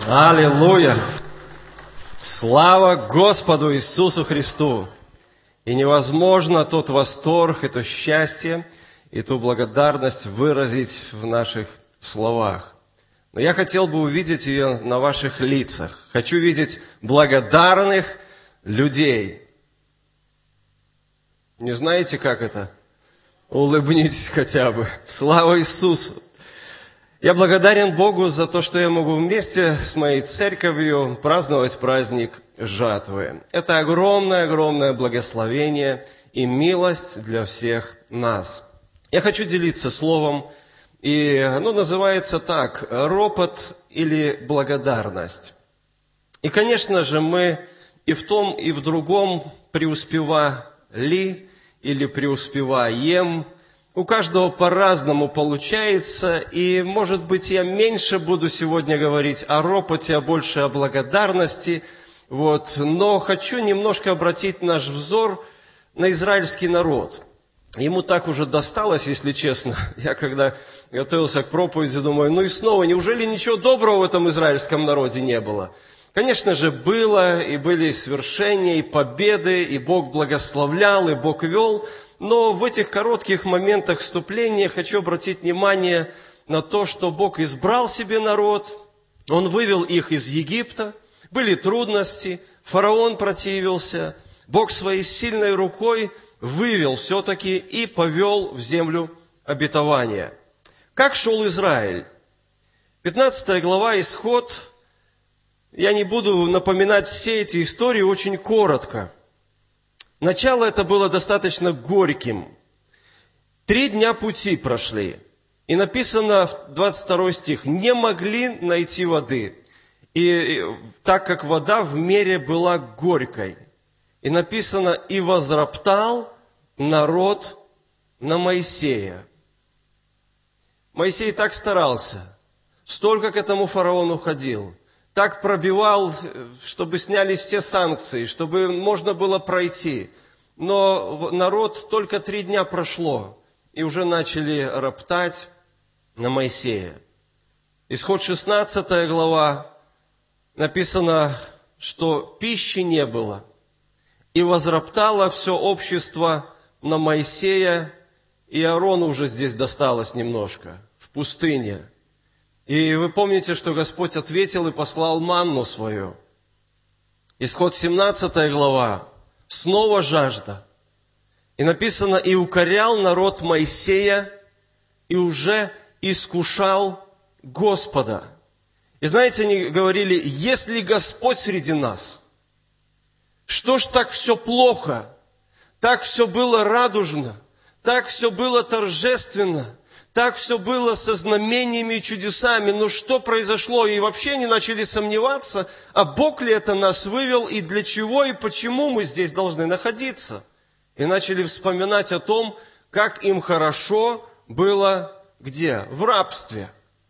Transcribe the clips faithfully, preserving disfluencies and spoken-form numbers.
Аллилуйя! Слава Господу Иисусу Христу! И невозможно тот восторг, и то счастье, и ту благодарность выразить в наших словах. Но я хотел бы увидеть ее на ваших лицах. Хочу видеть благодарных людей. Не знаете, как это? Улыбнитесь хотя бы. Слава Иисусу! Я благодарен Богу за то, что я могу вместе с моей церковью праздновать праздник жатвы. Это огромное-огромное благословение и милость для всех нас. Я хочу делиться словом, и оно называется так: ропот или благодарность. И, конечно же, мы и в том, и в другом преуспевали или преуспеваем. У каждого по-разному получается, и, может быть, я меньше буду сегодня говорить о ропоте, а больше о благодарности. Вот. Но хочу немножко обратить наш взор на израильский народ. Ему так уже досталось, если честно. Я когда готовился к проповеди, думаю, ну и снова, неужели ничего доброго в этом израильском народе не было? Конечно же, было, и были и свершения, и победы, и Бог благословлял, и Бог вел. Но в этих коротких моментах вступления хочу обратить внимание на то, что Бог избрал себе народ, Он вывел их из Египта, были трудности, фараон противился, Бог своей сильной рукой вывел все-таки и повел в землю обетования. Как шел Израиль? пятнадцатая глава, Исход. Я не буду напоминать все эти истории, очень коротко. Начало это было достаточно горьким. Три дня пути прошли. И написано, двадцать второй стих, «Не могли найти воды, и, так как вода в мере была горькой». И написано, «И возроптал народ на Моисея». Моисей так старался, столько к этому фараону ходил, так пробивал, чтобы снялись все санкции, чтобы можно было пройти. Но народ только три дня прошло, и уже начали роптать на Моисея. Исход шестнадцатая глава, написано, что пищи не было, и возроптало все общество на Моисея, и Аарону уже здесь досталось немножко, в пустыне. И вы помните, что Господь ответил и послал манну свою. Исход семнадцатая глава. Снова жажда. И написано, и укорял народ Моисея, и уже искушал Господа. И знаете, они говорили, если Господь среди нас, что ж так все плохо, так все было радужно, так все было торжественно, так все было со знамениями и чудесами. Но что произошло? И вообще они начали сомневаться, а Бог ли это нас вывел, и для чего, и почему мы здесь должны находиться. И начали вспоминать о том, как им хорошо было где? В рабстве.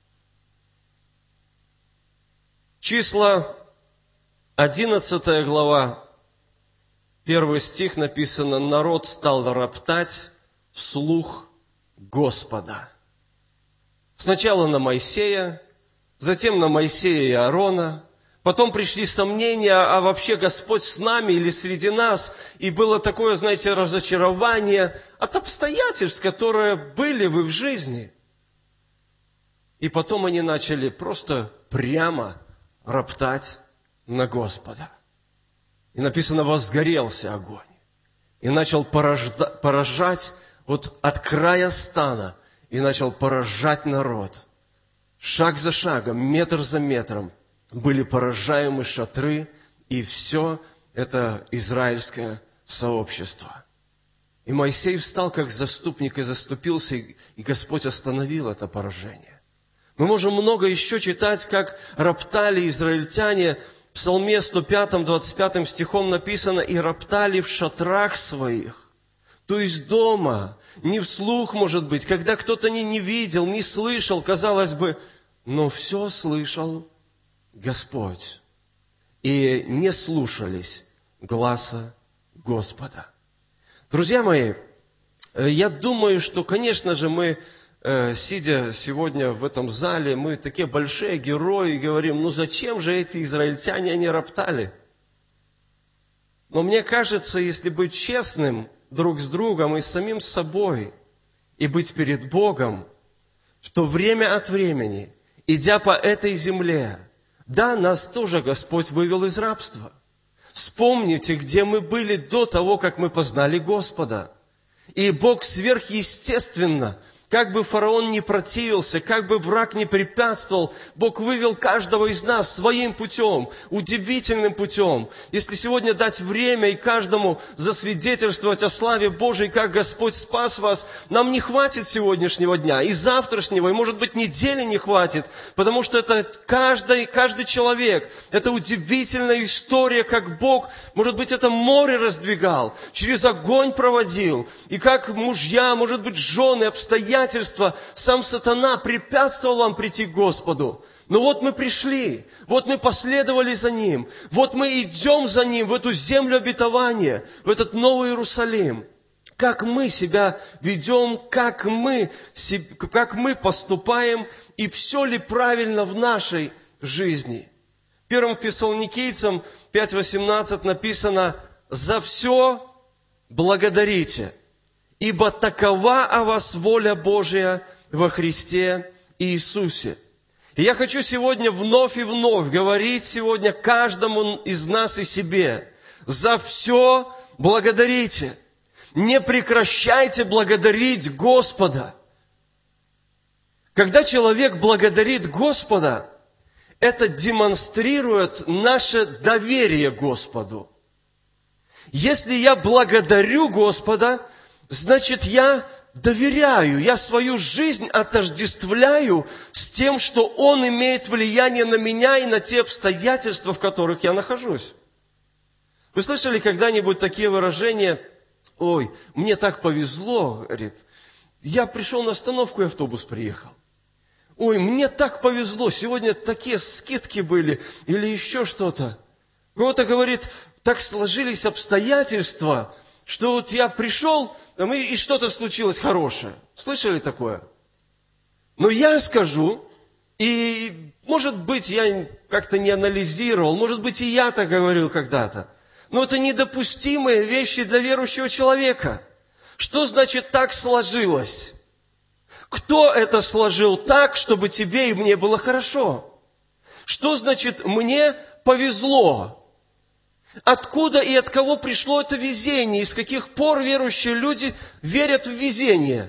Числа одиннадцатая глава, первый стих написано, «Народ стал роптать вслух Господа». Сначала на Моисея, затем на Моисея и Аарона. Потом пришли сомнения, а вообще Господь с нами или среди нас. И было такое, знаете, разочарование от обстоятельств, которые были в их жизни. И потом они начали просто прямо роптать на Господа. И написано, возгорелся огонь. И начал порожда, поражать вот от края стана. И начал поражать народ. Шаг за шагом, метр за метром были поражаемы шатры и все это израильское сообщество. И Моисей встал как заступник и заступился, и Господь остановил это поражение. Мы можем много еще читать, как роптали израильтяне. В Псалме сто пятом, двадцать пятым стихом написано, «И роптали в шатрах своих». То есть дома, не вслух, может быть, когда кто-то не, не видел, не слышал, казалось бы, но все слышал Господь. И не слушались гласа Господа. Друзья мои, я думаю, что, конечно же, мы э, сидя сегодня в этом зале, мы такие большие герои, и говорим, ну зачем же эти израильтяне, они роптали? Но мне кажется, если быть честным друг с другом и с самим собой, и быть перед Богом, что время от времени, идя по этой земле, да, нас тоже Господь вывел из рабства. Вспомните, где мы были до того, как мы познали Господа. И Бог сверхъестественно, как бы фараон не противился, как бы враг не препятствовал, Бог вывел каждого из нас своим путем, удивительным путем. Если сегодня дать время и каждому засвидетельствовать о славе Божией, как Господь спас вас, нам не хватит сегодняшнего дня, и завтрашнего, и, может быть, недели не хватит, потому что это каждый, каждый человек, это удивительная история, как Бог, может быть, это море раздвигал, через огонь проводил, и как мужья, может быть, жены, обстоятельства, сам сатана препятствовал вам прийти к Господу. Но вот мы пришли, вот мы последовали за Ним, вот мы идем за Ним в эту землю обетования, в этот Новый Иерусалим. Как мы себя ведем, как мы, как мы поступаем, и все ли правильно в нашей жизни. Первым Фессалоникийцам пять восемнадцать написано: «За все благодарите, ибо такова о вас воля Божия во Христе Иисусе». И я хочу сегодня вновь и вновь говорить сегодня каждому из нас и себе: за все благодарите. Не прекращайте благодарить Господа. Когда человек благодарит Господа, это демонстрирует наше доверие Господу. Если я благодарю Господа, значит, я доверяю, я свою жизнь отождествляю с тем, что Он имеет влияние на меня и на те обстоятельства, в которых я нахожусь. Вы слышали когда-нибудь такие выражения: «Ой, мне так повезло», говорит, «я пришел на остановку, и автобус приехал». «Ой, мне так повезло, сегодня такие скидки были», или еще что-то. Кто-то говорит: «Так сложились обстоятельства, что вот я пришел, и что-то случилось хорошее». Слышали такое? Но я скажу, и, может быть, я как-то не анализировал, может быть, и я так говорил когда-то, но это недопустимые вещи для верующего человека. Что значит «так сложилось»? Кто это сложил так, чтобы тебе и мне было хорошо? Что значит «мне повезло»? Откуда и от кого пришло это везение? И с каких пор верующие люди верят в везение?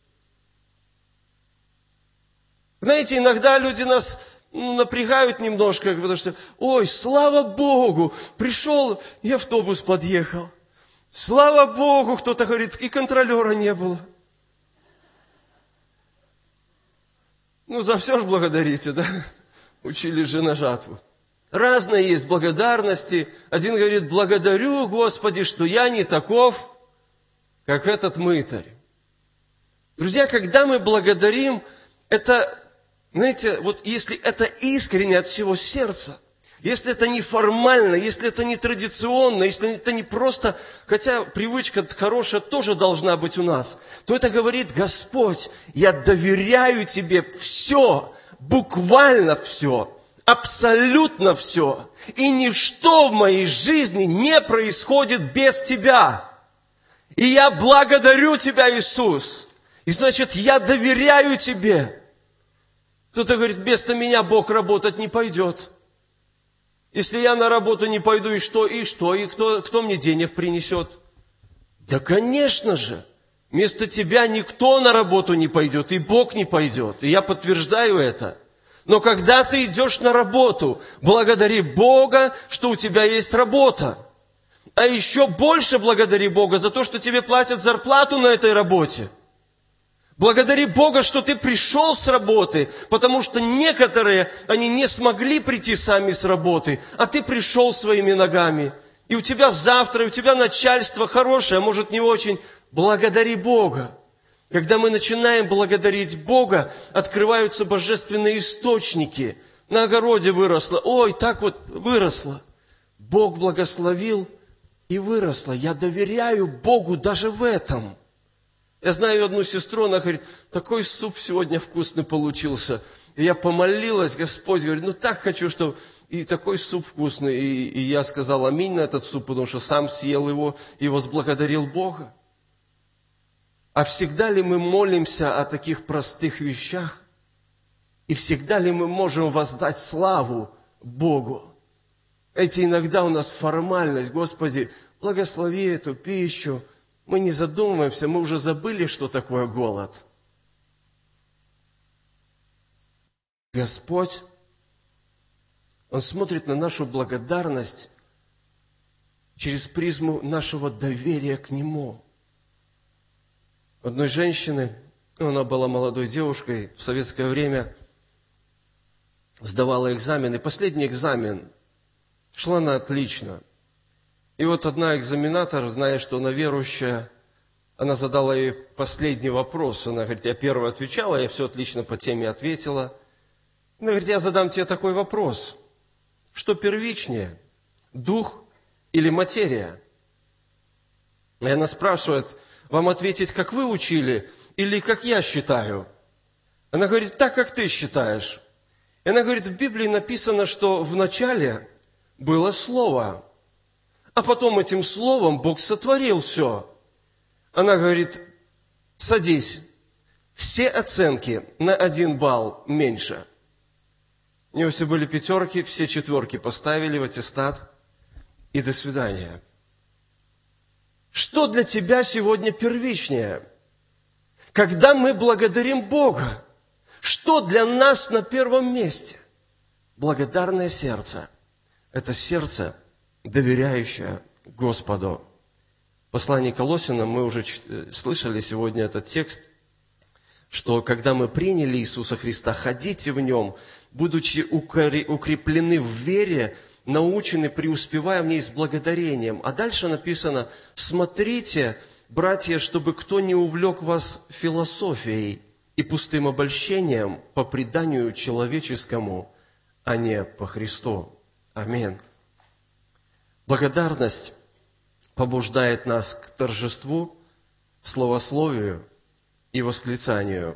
Знаете, иногда люди нас напрягают немножко, потому что: «Ой, слава Богу, пришел, и автобус подъехал. Слава Богу», кто-то говорит, «и контролера не было». Ну, за все ж благодарите, да? Учили же на жатву. Разные есть благодарности. Один говорит: «Благодарю, Господи, что я не таков, как этот мытарь». Друзья, когда мы благодарим, это, знаете, вот если это искренне от всего сердца, если это не формально, если это не традиционно, если это не просто, хотя привычка хорошая тоже должна быть у нас, то это говорит: «Господь, я доверяю Тебе все, буквально все, абсолютно все, и ничто в моей жизни не происходит без Тебя. И я благодарю Тебя, Иисус, и значит, я доверяю Тебе». Кто-то говорит: «Вместо меня Бог работать не пойдет. Если я на работу не пойду, и что, и что, и кто, кто мне денег принесет?» Да, конечно же, вместо тебя никто на работу не пойдет, и Бог не пойдет, и я подтверждаю это. Но когда ты идешь на работу, благодари Бога, что у тебя есть работа. А еще больше благодари Бога за то, что тебе платят зарплату на этой работе. Благодари Бога, что ты пришел с работы, потому что некоторые, они не смогли прийти сами с работы, а ты пришел своими ногами. И у тебя завтра, и у тебя начальство хорошее, а может не очень. Благодари Бога. Когда мы начинаем благодарить Бога, открываются божественные источники. На огороде выросло. Ой, так вот выросло. Бог благословил и выросло. Я доверяю Богу даже в этом. Я знаю одну сестру, она говорит, такой суп сегодня вкусный получился. И я помолилась, Господь говорит, ну так хочу, чтобы и такой суп вкусный. И, и я сказал аминь на этот суп, потому что сам съел его и возблагодарил Бога. А всегда ли мы молимся о таких простых вещах? И всегда ли мы можем воздать славу Богу? Эти иногда у нас формальность. Господи, благослови эту пищу. Мы не задумываемся, мы уже забыли, что такое голод. Господь, Он смотрит на нашу благодарность через призму нашего доверия к Нему. Одной женщины, она была молодой девушкой, в советское время сдавала экзамен, и последний экзамен шла она отлично. И вот одна экзаменатор, зная, что она верующая, она задала ей последний вопрос. Она говорит, я первая отвечала, я все отлично по теме ответила. Она говорит, я задам тебе такой вопрос. Что первичнее, дух или материя? И она спрашивает, вам ответить, как вы учили, или как я считаю? Она говорит, так, как ты считаешь. И она говорит, в Библии написано, что вначале было Слово, а потом этим Словом Бог сотворил все. Она говорит, садись, все оценки на один балл меньше. У нее все были пятерки, все четверки поставили в аттестат, и до свидания. Что для тебя сегодня первичнее? Когда мы благодарим Бога, что для нас на первом месте? Благодарное сердце. Это сердце, доверяющее Господу. В послании к Колоссянам мы уже слышали сегодня этот текст, что когда мы приняли Иисуса Христа, ходите в Нем, будучи укреплены в вере, научены, преуспевая в ней с благодарением. А дальше написано, смотрите, братья, чтобы кто не увлек вас философией и пустым обольщением по преданию человеческому, а не по Христу. Аминь. Благодарность побуждает нас к торжеству, словословию и восклицанию.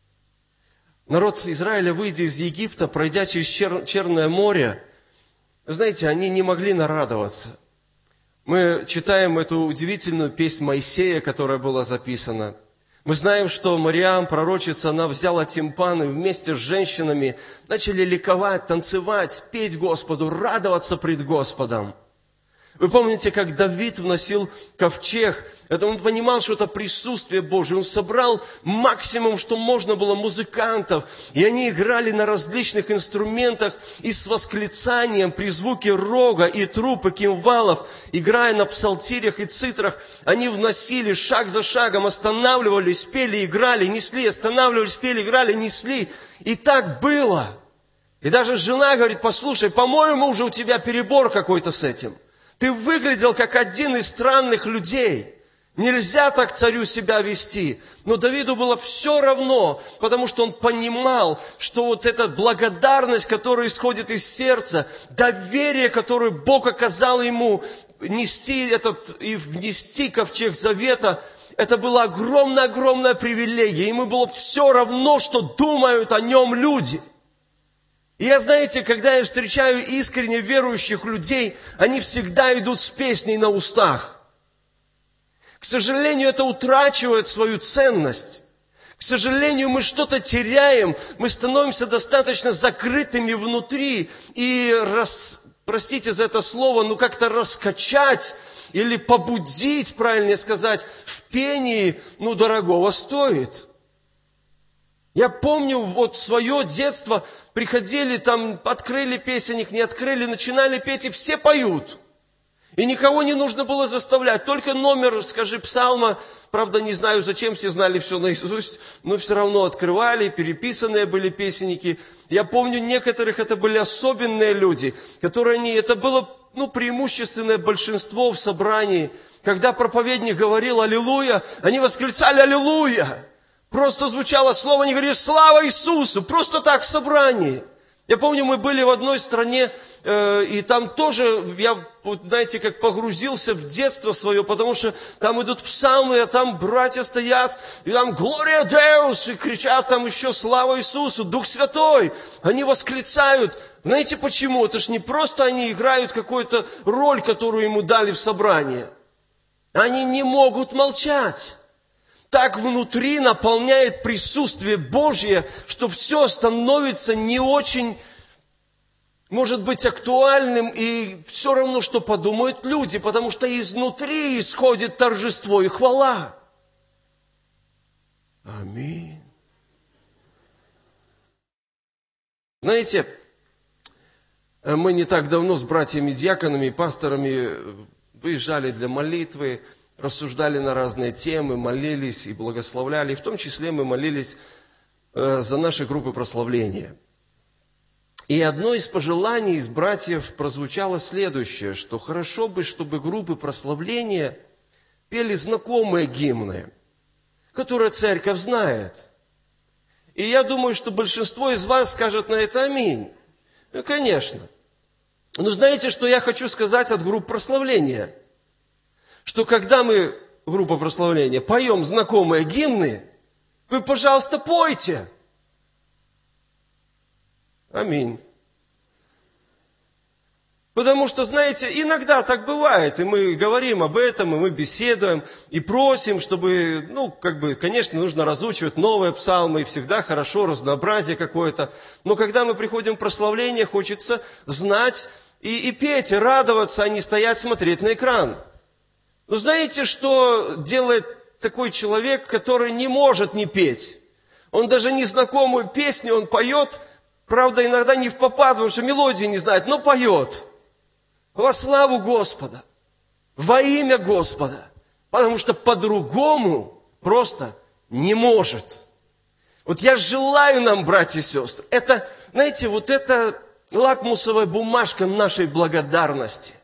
Народ Израиля, выйдя из Египта, пройдя через Чер- Черное море, знаете, они не могли нарадоваться. Мы читаем эту удивительную песнь Моисея, которая была записана. Мы знаем, что Мариам, пророчица, она взяла тимпан и вместе с женщинами начали ликовать, танцевать, петь Господу, радоваться пред Господом. Вы помните, как Давид вносил ковчег? Это он понимал, что это присутствие Божие. Он собрал максимум, что можно было, музыкантов. И они играли на различных инструментах и с восклицанием при звуке рога и труб и кимвалов, играя на псалтирях и цитрах, они вносили шаг за шагом, останавливались, пели, играли, несли, останавливались, пели, играли, несли. И так было. И даже жена говорит, послушай, по-моему, уже у тебя перебор какой-то с этим. Ты выглядел как один из странных людей. Нельзя так царю себя вести. Но Давиду было все равно, потому что он понимал, что вот эта благодарность, которая исходит из сердца, доверие, которое Бог оказал ему, нести этот и внести ковчег завета, это была огромная-огромная привилегия. Ему было все равно, что думают о нем люди. И я, знаете, когда я встречаю искренне верующих людей, они всегда идут с песней на устах. К сожалению, это утрачивает свою ценность. К сожалению, мы что-то теряем, мы становимся достаточно закрытыми внутри. И, рас, простите за это слово, ну как-то раскачать или побудить, правильнее сказать, в пении, ну дорогого стоит. Я помню, вот свое детство, приходили там, открыли песенник, не открыли, начинали петь, и все поют. И никого не нужно было заставлять, только номер, скажи, псалма, правда, не знаю, зачем все знали все наизусть, но все равно открывали, переписанные были песенники. Я помню, некоторых это были особенные люди, которые они, это было, ну, преимущественное большинство в собрании. Когда проповедник говорил «Аллилуйя», они восклицали «Аллилуйя». Просто звучало слово, они говорили «Слава Иисусу!» Просто так в собрании. Я помню, мы были в одной стране, э, и там тоже, я, вот, знаете, как погрузился в детство свое, потому что там идут псалмы, а там братья стоят, и там «Глория Деус», и кричат там еще «Слава Иисусу», «Дух Святой». Они восклицают. Знаете почему? Это ж не просто они играют какую-то роль, которую ему дали в собрании. Они не могут молчать. Так внутри наполняет присутствие Божье, что все становится не очень, может быть, актуальным, и все равно, что подумают люди, потому что изнутри исходит торжество и хвала. Аминь. Знаете, мы не так давно с братьями-диаконами и пасторами выезжали для молитвы, рассуждали на разные темы, молились и благословляли. И в том числе мы молились э, за наши группы прославления. И одно из пожеланий из братьев прозвучало следующее, что хорошо бы, чтобы группы прославления пели знакомые гимны, которые церковь знает. И я думаю, что большинство из вас скажет на это аминь. Ну, конечно. Но знаете, что я хочу сказать от групп прославления? Что когда мы, группа прославления, поем знакомые гимны, вы, пожалуйста, пойте. Аминь. Потому что, знаете, иногда так бывает, и мы говорим об этом, и мы беседуем, и просим, чтобы, ну, как бы, конечно, нужно разучивать новые псалмы, и всегда хорошо, разнообразие какое-то. Но когда мы приходим в прославление, хочется знать и, и петь, и радоваться, а не стоять, смотреть на экран. Но знаете, что делает такой человек, который не может не петь? Он даже незнакомую песню, он поет, правда, иногда не впопад, потому что мелодии не знает, но поет. Во славу Господа, во имя Господа, потому что по-другому просто не может. Вот я желаю нам, братья и сестры, это, знаете, вот это лакмусовая бумажка нашей благодарности.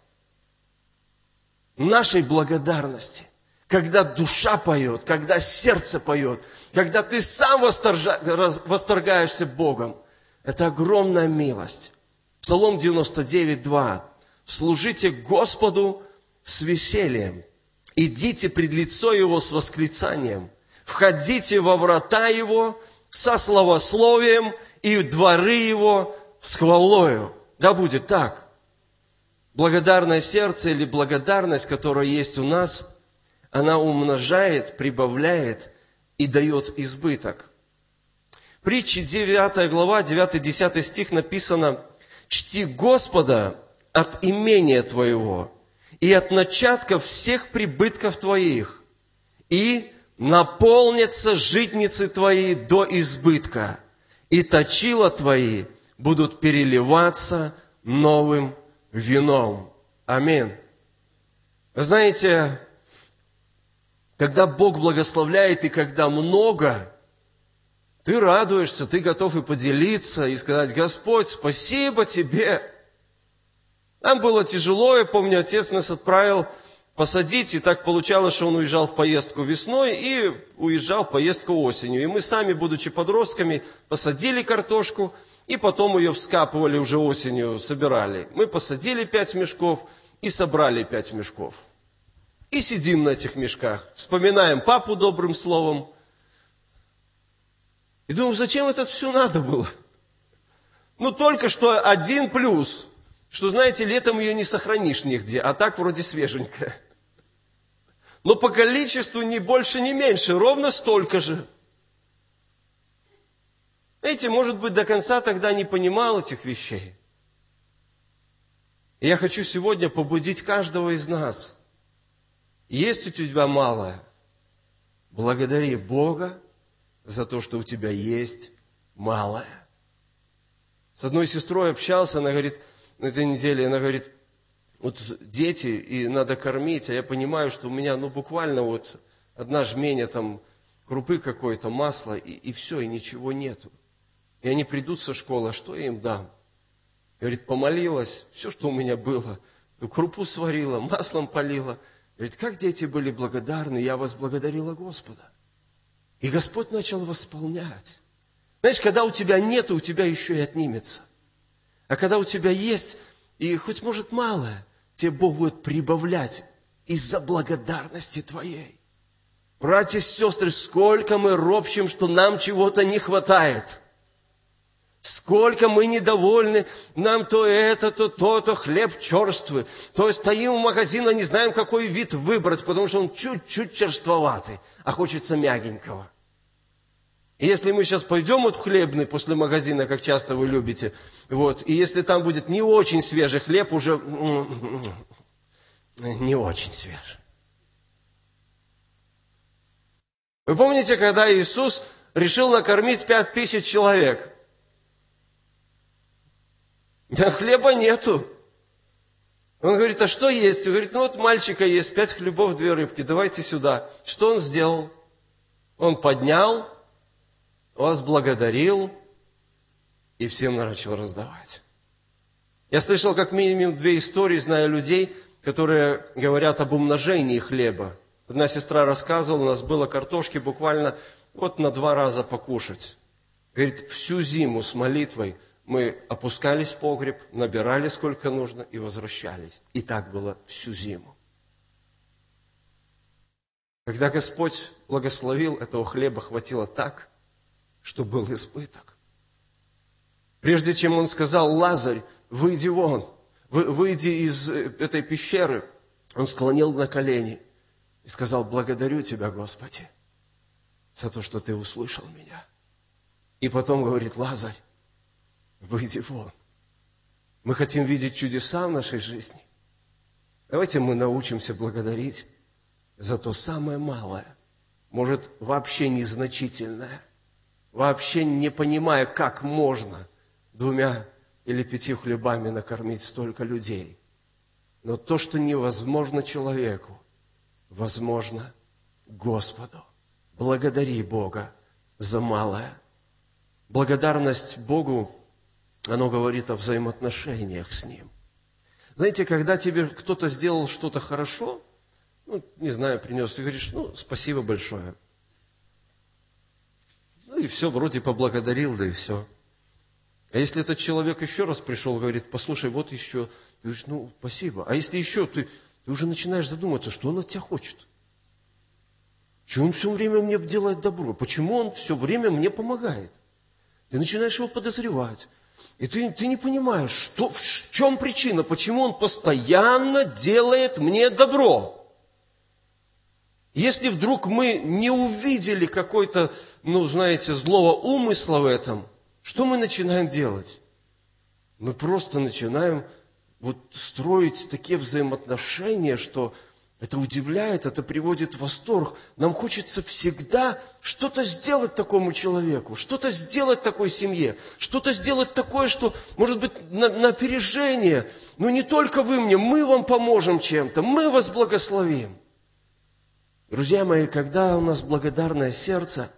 Нашей благодарности. Когда душа поет, когда сердце поет, когда ты сам восторгаешься Богом. Это огромная милость. Псалом девяносто девять, два. «Служите Господу с весельем, идите пред лицо Его с восклицанием, входите во врата Его со славословием и в дворы Его с хвалою». Да будет так. Благодарное сердце или благодарность, которая есть у нас, она умножает, прибавляет и дает избыток. Притчи девятая глава, девятый-десятый стих написано: «Чти Господа от имения твоего и от начатков всех прибытков твоих, и наполнятся житницы твои до избытка, и точила твои будут переливаться новым вином». Аминь. Вы знаете, когда Бог благословляет и когда много, ты радуешься, ты готов и поделиться, и сказать: Господь, спасибо Тебе. Нам было тяжело, я помню, отец нас отправил посадить, и так получалось, что он уезжал в поездку весной и уезжал в поездку осенью. И мы сами, будучи подростками, посадили картошку, и потом ее вскапывали уже осенью, собирали. Мы посадили пять мешков и собрали пять мешков. И сидим на этих мешках, вспоминаем папу добрым словом. И думаем, зачем это все надо было? Ну, только что один плюс, что, знаете, летом ее не сохранишь нигде, а так вроде свеженькая. Но по количеству ни больше, ни меньше, ровно столько же. Знаете, может быть, до конца тогда не понимал этих вещей. И я хочу сегодня побудить каждого из нас. Есть у тебя малое, благодари Бога за то, что у тебя есть малое. С одной сестрой общался, она говорит, на этой неделе, она говорит, вот дети, и надо кормить, а я понимаю, что у меня, ну, буквально вот одна жменя там крупы какой-то, масла, и, и все, и ничего нету. И они придут со школы, а что я им дам? Говорит, помолилась, все, что у меня было, ну, крупу сварила, маслом полила. Говорит, как дети были благодарны, я возблагодарила Господа. И Господь начал восполнять. Знаешь, когда у тебя нету, у тебя еще и отнимется. А когда у тебя есть, и хоть может малое, тебе Бог будет прибавлять из-за благодарности твоей. Братья и сестры, сколько мы ропщим, что нам чего-то не хватает. Сколько мы недовольны, нам то это, то то, то хлеб черствый. То стоим у магазина, не знаем, какой вид выбрать, потому что он чуть-чуть черствоватый, а хочется мягенького. И если мы сейчас пойдем вот в хлебный после магазина, как часто вы любите, вот, и если там будет не очень свежий хлеб, уже не очень свежий. Вы помните, когда Иисус решил накормить пять тысяч человек? Да хлеба нету. Он говорит, а что есть? Он говорит, ну вот мальчика есть, пять хлебов, две рыбки, давайте сюда. Что он сделал? Он поднял, возблагодарил и всем начал раздавать. Я слышал как минимум две истории, знаю людей, которые говорят об умножении хлеба. Одна сестра рассказывала, у нас было картошки буквально вот на два раза покушать. Говорит, всю зиму с молитвой мы опускались в погреб, набирали сколько нужно и возвращались. И так было всю зиму. Когда Господь благословил, этого хлеба хватило так, что был избыток. Прежде чем Он сказал, Лазарь, выйди вон, выйди из этой пещеры, Он склонил на колени и сказал, благодарю Тебя, Господи, за то, что Ты услышал меня. И потом говорит, Лазарь, выйди вон. Мы хотим видеть чудеса в нашей жизни. Давайте мы научимся благодарить за то самое малое, может, вообще незначительное, вообще не понимая, как можно двумя или пятью хлебами накормить столько людей. Но то, что невозможно человеку, возможно Господу. Благодари Бога за малое. Благодарность Богу, оно говорит о взаимоотношениях с Ним. Знаете, когда тебе кто-то сделал что-то хорошо, ну, не знаю, принес, ты говоришь, ну, спасибо большое. Ну, и все, вроде поблагодарил, да и все. А если этот человек еще раз пришел, говорит, послушай, вот еще, ты говоришь, ну, спасибо. А если еще, ты, ты уже начинаешь задумываться, что он от тебя хочет. Почему он все время мне делает добро? Почему он все время мне помогает? Ты начинаешь его подозревать. И ты, ты не понимаешь, что, в чем причина, почему он постоянно делает мне добро. Если вдруг мы не увидели какой-то, ну, знаете, злого умысла в этом, что мы начинаем делать? Мы просто начинаем вот строить такие взаимоотношения, что это удивляет, это приводит в восторг. Нам хочется всегда что-то сделать такому человеку, что-то сделать такой семье, что-то сделать такое, что, может быть, на, на опережение. Но не только вы мне, мы вам поможем чем-то, мы вас благословим. Друзья мои, когда у нас благодарное сердце,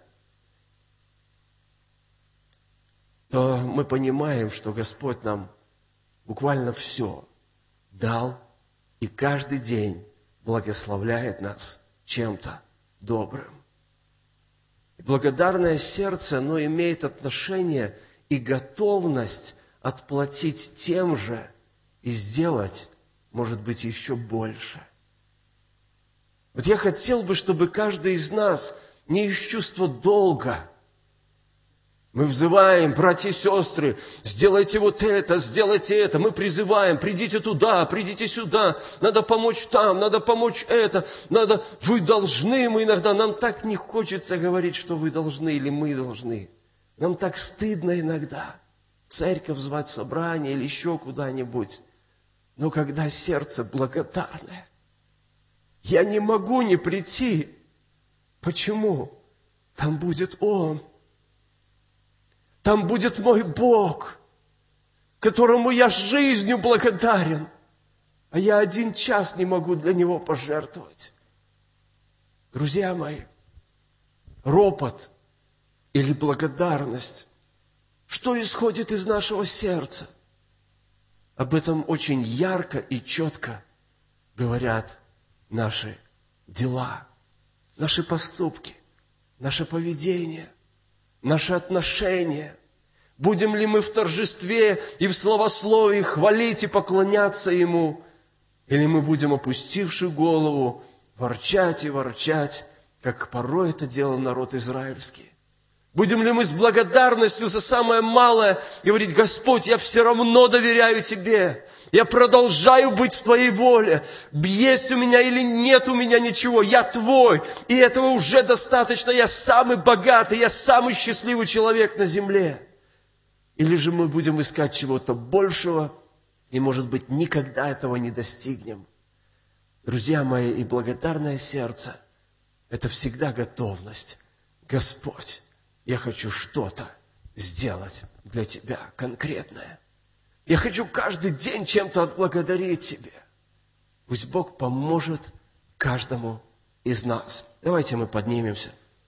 то мы понимаем, что Господь нам буквально все дал, и каждый день благословляет нас чем-то добрым. И благодарное сердце, оно имеет отношение и готовность отплатить тем же и сделать, может быть, еще больше. Вот я хотел бы, чтобы каждый из нас не из чувства долга. Мы взываем, братья и сестры, сделайте вот это, сделайте это. Мы призываем, придите туда, придите сюда. Надо помочь там, надо помочь это. Надо, вы должны, мы иногда, нам так не хочется говорить, что вы должны или мы должны. Нам так стыдно иногда церковь звать в собрание или еще куда-нибудь. Но когда сердце благодарное, я не могу не прийти. Почему? Там будет Он. Там будет мой Бог, которому я жизнью благодарен, а я один час не могу для Него пожертвовать. Друзья мои, ропот или благодарность, что исходит из нашего сердца? Об этом очень ярко и четко говорят наши дела, наши поступки, наше поведение, наши отношения. Будем ли мы в торжестве и в славословии хвалить и поклоняться Ему? Или мы будем, опустивши голову, ворчать и ворчать, как порой это делал народ израильский? Будем ли мы с благодарностью за самое малое говорить: Господь, я все равно доверяю Тебе, я продолжаю быть в Твоей воле, есть у меня или нет у меня ничего, я Твой, и этого уже достаточно, я самый богатый, я самый счастливый человек на земле? Или же мы будем искать чего-то большего, и, может быть, никогда этого не достигнем? Друзья мои, и благодарное сердце – это всегда готовность. Господь, я хочу что-то сделать для Тебя конкретное. Я хочу каждый день чем-то отблагодарить Тебе. Пусть Бог поможет каждому из нас. Давайте мы поднимемся.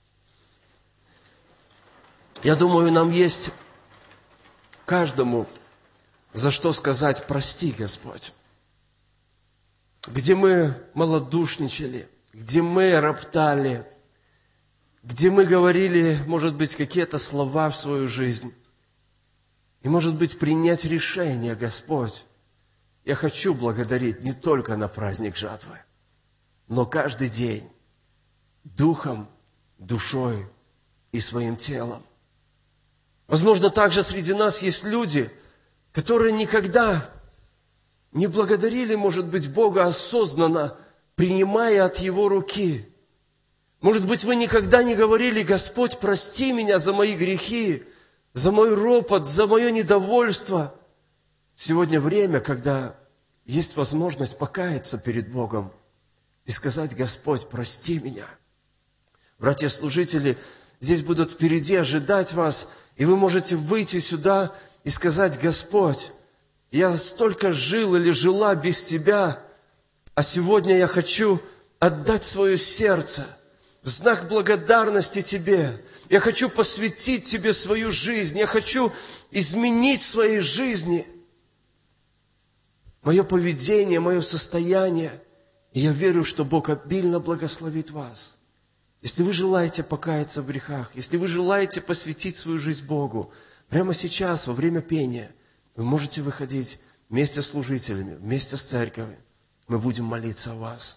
Я думаю, нам есть каждому за что сказать: прости, Господь. Где мы малодушничали, где мы роптали, где мы говорили, может быть, какие-то слова в свою жизнь. И, может быть, принять решение: Господь, я хочу благодарить не только на праздник жатвы, но каждый день духом, душой и своим телом. Возможно, также среди нас есть люди, которые никогда не благодарили, может быть, Бога осознанно, принимая от Его руки. Может быть, вы никогда не говорили: Господь, прости меня за мои грехи, за мой ропот, за мое недовольство. Сегодня время, когда есть возможность покаяться перед Богом и сказать: Господь, прости меня. Братья-служители здесь будут впереди ожидать вас, и вы можете выйти сюда и сказать: Господь, я столько жил или жила без Тебя, а сегодня я хочу отдать свое сердце в знак благодарности Тебе. Я хочу посвятить Тебе свою жизнь. Я хочу изменить своей жизни мое поведение, мое состояние. И я верю, что Бог обильно благословит вас. Если вы желаете покаяться в грехах, если вы желаете посвятить свою жизнь Богу, прямо сейчас, во время пения, вы можете выходить вместе с служителями, вместе с церковью. Мы будем молиться о вас.